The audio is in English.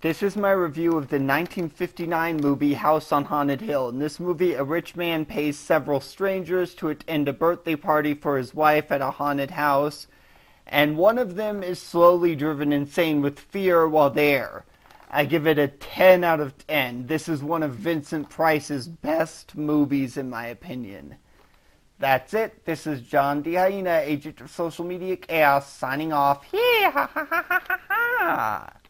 This is my review of the 1959 movie House on Haunted Hill. In this movie, a rich man pays several strangers to attend a birthday party for his wife at a haunted house, and one of them is slowly driven insane with fear while there. I give it a 10 out of 10. This is one of Vincent Price's best movies, in my opinion. That's it. This is John D. Hyena, agent of social media chaos, signing off. Yeah, ha ha ha ha ha.